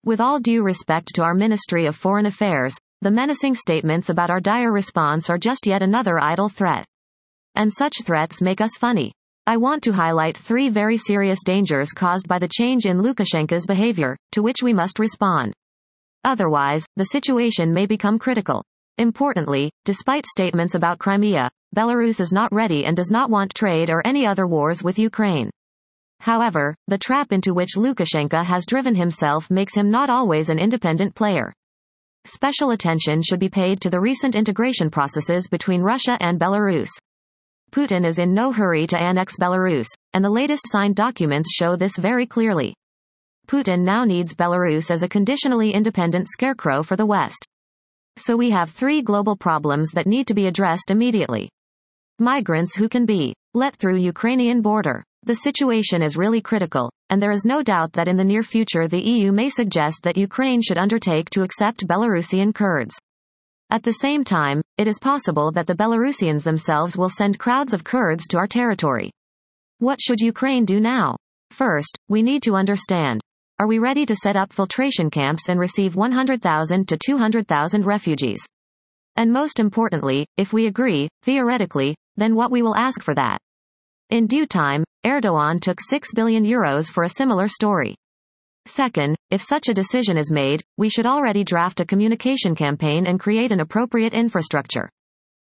With all due respect to our Ministry of Foreign Affairs, the menacing statements about our dire response are just yet another idle threat. And such threats make us funny. I want to highlight 3 very serious dangers caused by the change in Lukashenko's behavior, to which we must respond. Otherwise, the situation may become critical. Importantly, despite statements about Crimea, Belarus is not ready and does not want trade or any other wars with Ukraine. However, the trap into which Lukashenko has driven himself makes him not always an independent player. Special attention should be paid to the recent integration processes between Russia and Belarus. Putin is in no hurry to annex Belarus, and the latest signed documents show this very clearly. Putin now needs Belarus as a conditionally independent scarecrow for the West. So we have 3 global problems that need to be addressed immediately. Migrants who can be let through Ukrainian border. The situation is really critical, and there is no doubt that in the near future the EU may suggest that Ukraine should undertake to accept Belarusian Kurds. At the same time, it is possible that the Belarusians themselves will send crowds of Kurds to our territory. What should Ukraine do now? First, we need to understand. Are we ready to set up filtration camps and receive 100,000 to 200,000 refugees? And most importantly, if we agree, theoretically, then what we will ask for that. In due time, Erdogan took €6 billion for a similar story. Second, if such a decision is made, we should already draft a communication campaign and create an appropriate infrastructure.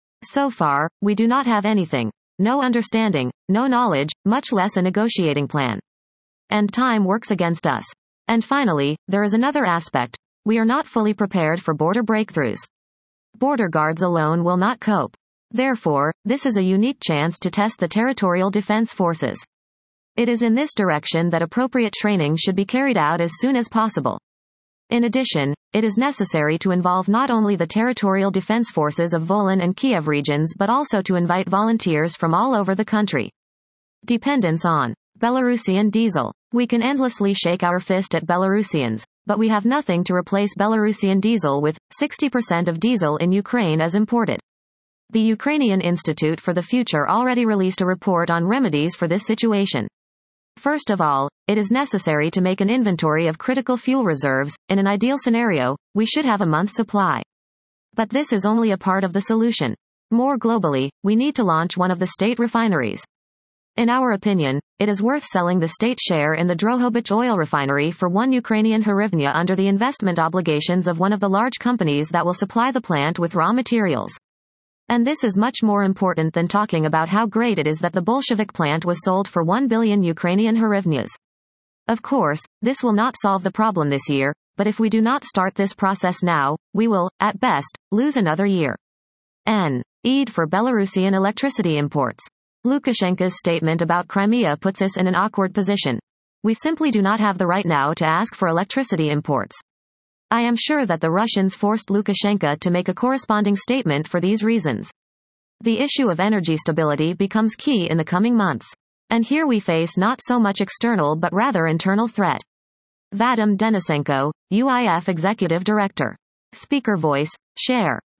So far, we do not have anything. No understanding, no knowledge, much less a negotiating plan. And time works against us. And finally, there is another aspect. We are not fully prepared for border breakthroughs. Border guards alone will not cope. Therefore, this is a unique chance to test the territorial defense forces. It is in this direction that appropriate training should be carried out as soon as possible. In addition, it is necessary to involve not only the territorial defense forces of Volyn and Kiev regions but also to invite volunteers from all over the country. Dependence on Belarusian diesel. We can endlessly shake our fist at Belarusians, but we have nothing to replace Belarusian diesel with. 60% of diesel in Ukraine is imported. The Ukrainian Institute for the Future already released a report on remedies for this situation. First of all, it is necessary to make an inventory of critical fuel reserves. In an ideal scenario, we should have a month's supply. But this is only a part of the solution. More globally, we need to launch one of the state refineries. In our opinion, it is worth selling the state share in the Drohobych oil refinery for 1 Ukrainian hryvnia under the investment obligations of one of the large companies that will supply the plant with raw materials. And this is much more important than talking about how great it is that the Bolshevik plant was sold for 1 billion Ukrainian hryvnias. Of course, this will not solve the problem this year, but if we do not start this process now, we will, at best, lose another year. Need for Belarusian electricity imports. Lukashenko's statement about Crimea puts us in an awkward position. We simply do not have the right now to ask for electricity imports. I am sure that the Russians forced Lukashenko to make a corresponding statement for these reasons. The issue of energy stability becomes key in the coming months. And here we face not so much external but rather internal threat. Vadim Denisenko, UIF Executive Director. Speaker voice, share.